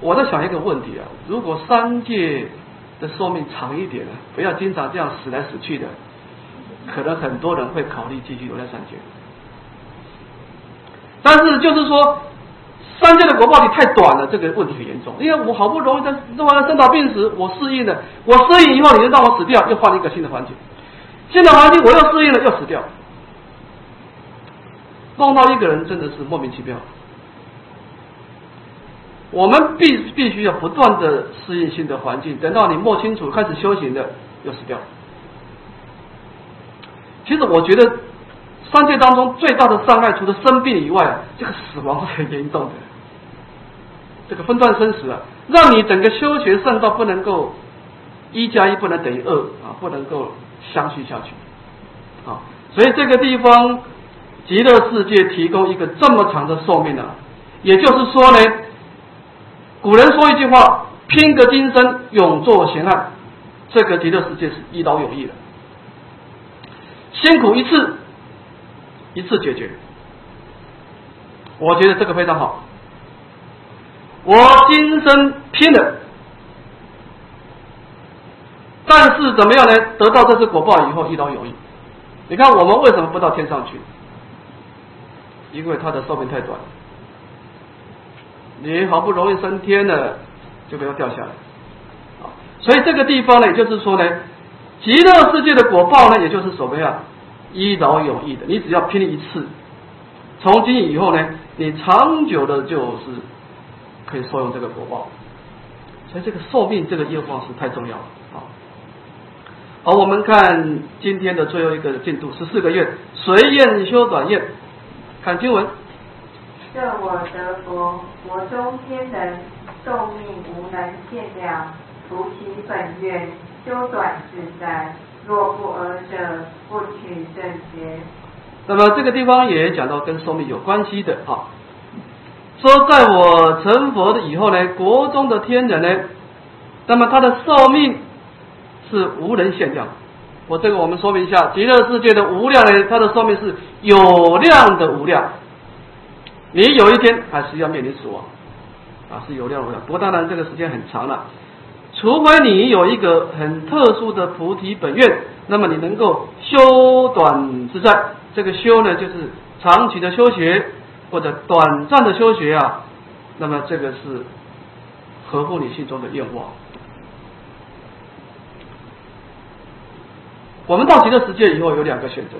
我在想一个问题啊，如果三界的寿命长一点呢，不要经常这样死来死去的，可能很多人会考虑继续留在三界。但是就是说，三界的果报体太短了，这个问题很严重。因为我好不容易在生老病死，我适应了，我适应以后，你就让我死掉，又换一个新的环境，新的环境我又适应了，又死掉。弄到一个人真的是莫名其妙。我们必须要不断的适应新的环境，等到你摸清楚开始修行的，又死掉。其实我觉得三界当中最大的伤害，除了生病以外，这个死亡是很严重的。这个分段生死啊，让你整个修学圣道不能够1+1不能等于2啊，不能够相续下去啊。所以这个地方极乐世界提供一个这么长的寿命啊，也就是说呢，古人说一句话，拼个今生永做闲汉，这个极乐世界是一劳永逸的，辛苦一次解决。我觉得这个非常好，我今生拼了，但是怎么样呢？得到这次果报以后一劳永逸。你看我们为什么不到天上去？因为它的寿命太短，你好不容易升天了，就不要掉下来。所以这个地方呢，也就是说呢，极乐世界的果报呢，也就是所谓一劳永逸的，你只要拼一次，从今以后呢，你长久的就是可以受用这个果报。所以这个寿命这个业报是太重要了啊。好，我们看今天的最后一个进度，14个愿，随愿修短愿。看经文。 设我得佛，国中天人，寿命无能限量，除其本愿，修短自在。若不尔者，不取正觉。 那么这个地方也讲到跟寿命有关系的啊，说在我成佛的以后呢，国中的天人呢，那么他的寿命是无人限量。这个我们说明一下，极乐世界的无量呢，它的寿命是有量的无量，你有一天还是要面临死亡啊，是有量无量。不过当然这个时间很长了，除非你有一个很特殊的菩提本愿，那么你能够修短自在。这个修呢，就是长期的修学或者短暂的修学啊，那么这个是合乎你心中的愿望。我们到极乐世界以后有2个选择，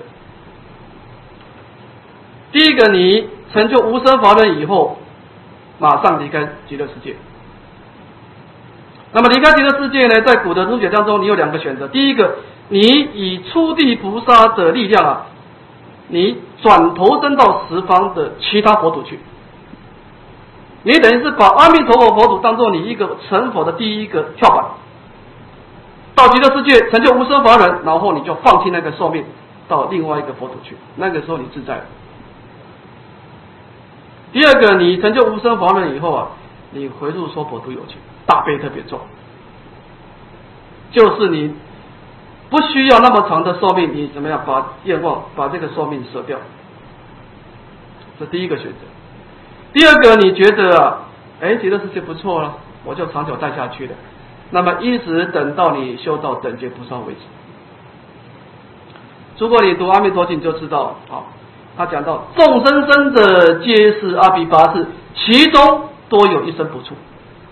第一个，你成就无生法忍以后，马上离开极乐世界。那么离开极乐世界呢，在古德注解当中，你有2个选择。第一个，你以初地菩萨的力量啊，你转投身到十方的其他佛土去，你等于是把阿弥陀佛佛土当作你一个成佛的第一个跳板。到极乐世界成就无生法忍，然后你就放弃那个寿命，到另外一个佛土去，那个时候你自在了。第二个，你成就无生法忍以后啊，你回入娑婆都有情，大悲特别重，就是你不需要那么长的寿命，你怎么样把愿望把这个寿命舍掉，这第一个选择。第二个，你觉得极乐世界不错了，我就长久待下去了，那么一直等到你修到等觉菩萨为止。如果你读阿弥陀经就知道他讲到众生生者皆是阿鼻跋致，其中多有一生不处。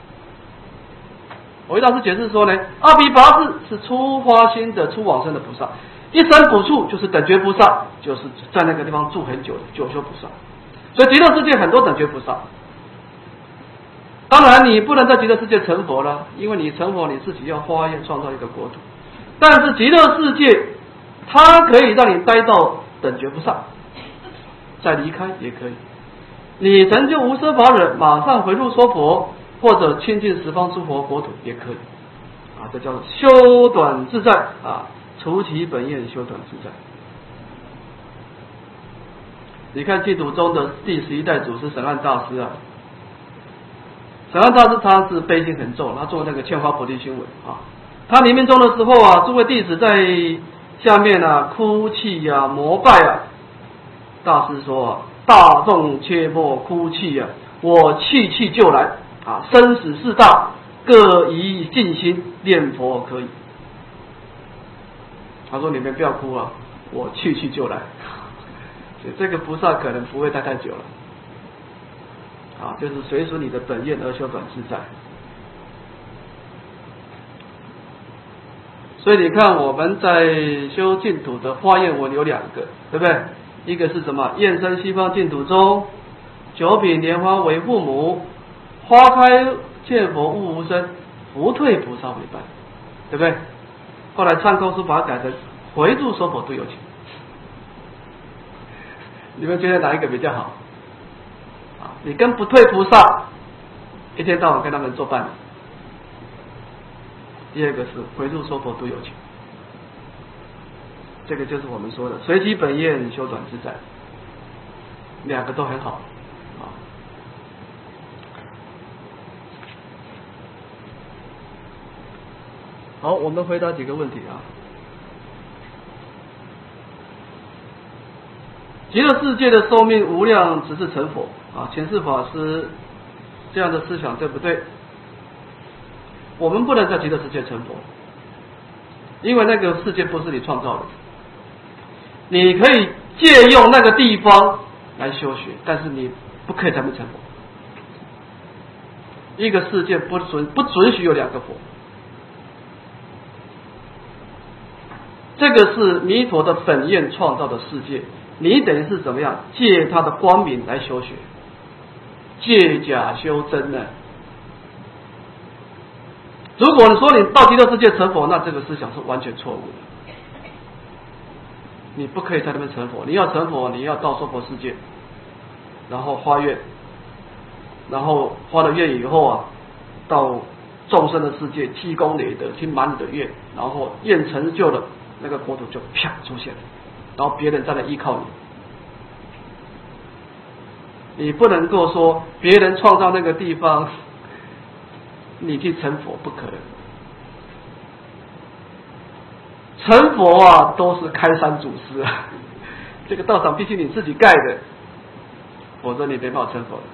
我为大师解释说呢，阿鼻跋致是初发心的初往生的菩萨，一生不处就是等觉菩萨，就是在那个地方住很久的久修菩萨。所以极乐世界很多等觉菩萨。当然你不能在极乐世界成佛了，因为你成佛你自己要发愿创造一个国土。但是极乐世界它可以让你待到等觉菩萨，再离开也可以。你成就无生法忍，马上回入娑婆，或者亲近十方诸佛国土也可以这叫做修短自在除其本愿，修短自在。你看净土宗的第11代祖师审案大师审案大师他是悲心很重，他做那个劝发菩提心文他临命终的时候诸位弟子在下面哭泣膜拜大师说大众切莫哭泣我气就来生死四大各以静心念佛可以。他说你们不要哭啊，我去就来。这个菩萨可能不会待太久了，就是随属你的本愿而修转自在。所以你看我们在修净土的花愿文有两个，对不对？一个是什么？愿生西方净土中，九品莲花为父母，花开见佛悟无生，福退菩萨为伴，对不对？后来唱空书把它改成回入娑婆度有情。你们觉得哪一个比较好？你跟不退菩萨一天到晚跟他们作伴。第二个是回入娑婆度有情，这个就是我们说的随其本愿修转自在，两个都很好。好，我们回答几个问题啊。极乐世界的寿命无量，只是成佛前世法师这样的思想对不对？我们不能在极乐世界成佛，因为那个世界不是你创造的。你可以借用那个地方来修学，但是你不可以在那成佛。一个世界不准许有两个佛。这个是弥陀的本愿创造的世界，你等于是怎么样？借他的光明来修学，借假修真呢？如果你说你到极乐世界成佛，那这个思想是完全错误的。你不可以在那边成佛，你要成佛，你要到娑婆世界，然后发愿，然后发了愿以后到众生的世界积功累德，去满你的愿，然后愿成就了，那个国土就啪出现了，然后别人再来依靠你。你不能够说别人创造那个地方，你去成佛，不可能。成佛都是开山祖师这个道场必须你自己盖的，否则你没办法成佛的。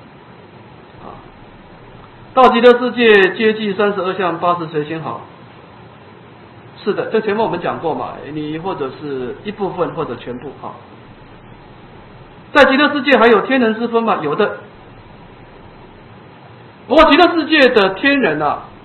到极乐世界接济32相80随心好。是的，这前面我们讲过嘛，你或者是一部分或者全部在极乐世界还有天人之分吗？有的。不过极乐世界的天人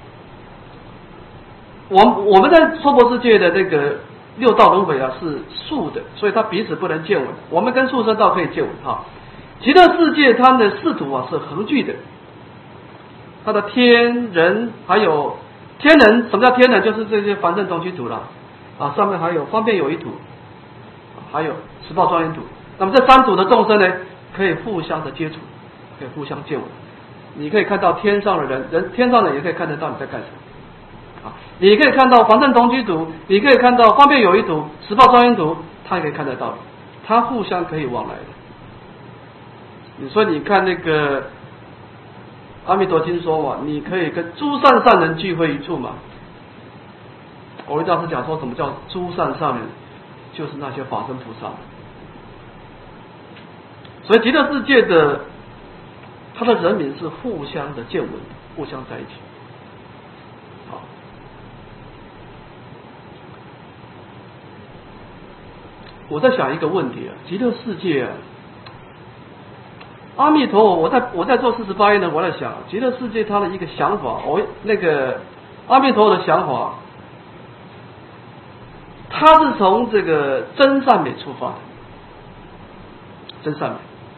我们在娑婆世界的那个六道轮回是素的，所以它彼此不能见闻。我们跟畜生道可以见闻极乐世界它的世土是恒具的，它的天人还有天人，什么叫天人？就是这些凡圣同居土了上面还有方便有一土，还有十报庄严土。那么这三土的众生呢，可以互相的接触，可以互相见闻。你可以看到天上的人天上的也可以看得到你在干什么你可以看到凡圣同居土，你可以看到方便有一土、十报庄严土，他也可以看得到，他互相可以往来的。你说你看那个阿弥陀经说嘛，你可以跟诸善人聚会一处嘛。我为大师讲说什么叫诸善人，就是那些法身菩萨。所以极乐世界的他的人民是互相的见闻，互相在一起。我在想一个问题极乐世界阿弥陀佛，我在做48愿呢，我在想极乐世界他的一个想法，那个阿弥陀佛的想法，他是从这个真善美出发的，真善美。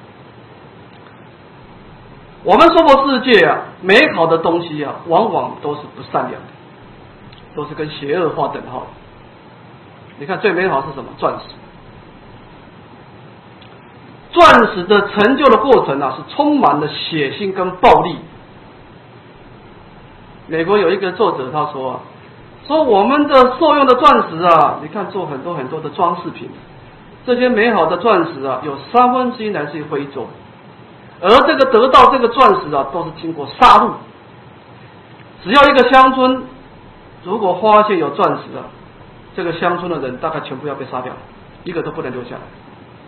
我们娑婆世界美好的东西往往都是不善良的，都是跟邪恶划等号的。你看最美好是什么？钻石。钻石的成就的过程是充满了血腥跟暴力。美国有一个作者他说我们的受用的钻石你看做很多很多的装饰品，这些美好的钻石有1/3来自于非洲，而这个得到这个钻石都是经过杀戮。只要一个乡村如果发现有钻石这个乡村的人大概全部要被杀掉，一个都不能留下来。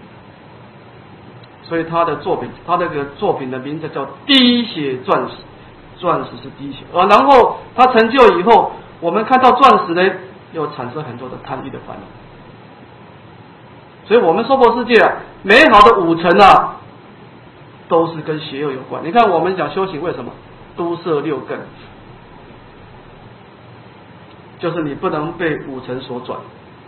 所以他的作品，他那个作品的名字叫滴血钻石， 钻石是滴血然后它成就以后，我们看到钻石呢，又产生很多的贪欲的烦恼。所以我们娑婆世界美好的五尘都是跟邪恶有关。你看我们讲修行，为什么都摄六根？就是你不能被五尘所转。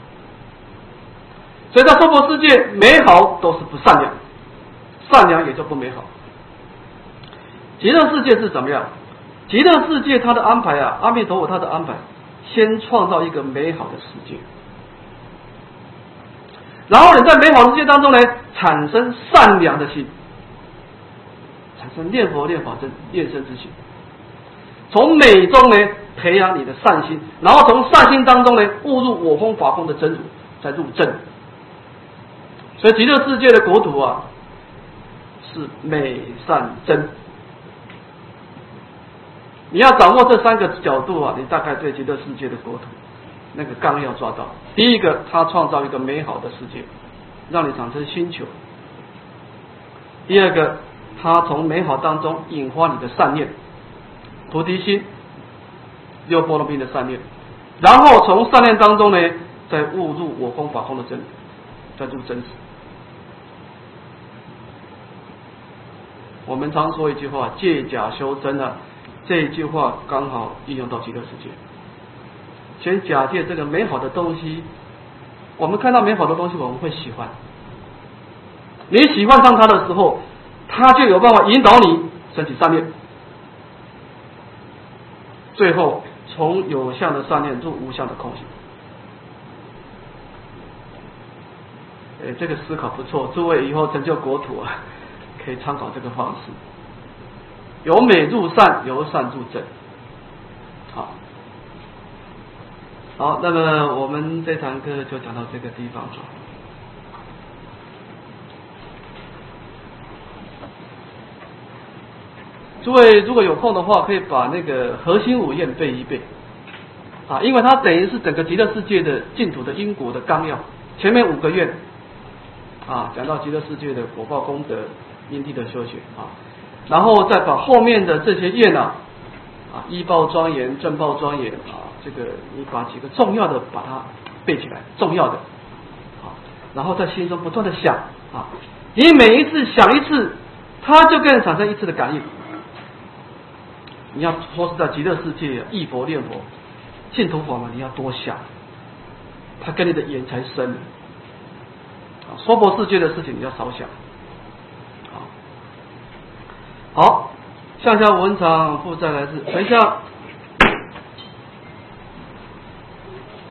所以在娑婆世界，美好都是不善良，善良也就不美好。极乐世界是怎么样？极乐世界它的安排阿弥陀佛他的安排，先创造一个美好的世界，然后你在美好的世界当中呢，产生善良的心，产生念佛念法真念身之心，从美中呢培养你的善心，然后从善心当中呢悟入我空法空的真如，再入正。所以极乐世界的国土是美善真。你要掌握这三个角度你大概对极乐世界的国土那个纲要抓到。第一个，他创造一个美好的世界，让你产生心求。第二个，他从美好当中引发你的善念，菩提心，六波罗蜜的善念，然后从善念当中呢，再悟入我空法空的真理，再入真实。我们常说一句话，借假修真这一句话刚好应用到极乐世界。先假借这个美好的东西，我们看到美好的东西，我们会喜欢。你喜欢上它的时候，它就有办法引导你升起善念，最后从有相的善念入无相的空性。这个思考不错，诸位以后成就国土可以参考这个方式。由美入善，由善入正。好，那么我们这堂课就讲到这个地方。诸位如果有空的话，可以把那个核心五愿背一背因为它等于是整个极乐世界的净土的因果的纲要。前面5个愿讲到极乐世界的果报功德因地的修学然后再把后面的这些愿依报庄严正报庄严这个你把几个重要的把它背起来，重要的然后在心中不断的想你每一次想一次，它就跟人产生一次的感应。你要说是在极乐世界忆佛念佛净土法门，你要多想，它跟你的缘才深。娑婆世界的事情你要少想。好，向下文场复再来日，等一下。